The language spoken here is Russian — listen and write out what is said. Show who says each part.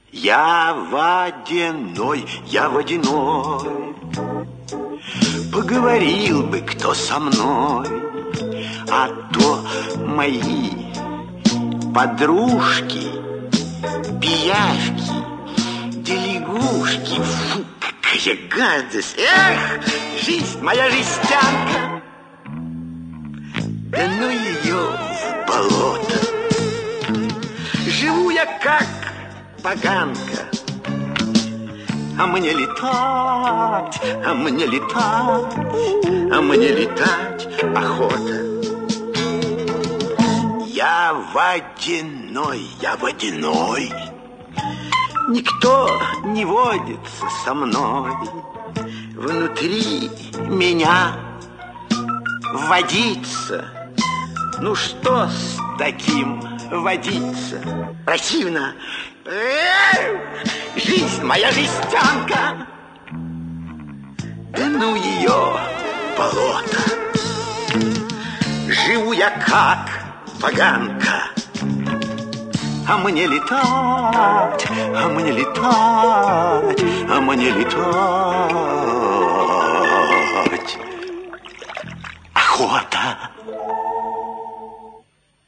Speaker 1: Я водяной, я водяной. Поговорил бы кто со мной, а то мои подружки, пиявки, да лягушки. Фу, какая гадость! Эх, жизнь моя жестянка! Да ну ее в болото! Живу я как поганка, а мне летать, а мне летать, а мне летать охота. Я водяной, я водяной. Никто не водится со мной. Внутри меня водится. Ну что с таким водиться? Противно. Жизнь моя жестянка. Да ну ее болото. Живу я как поганка, а мне летать, а мне летать, а мне летать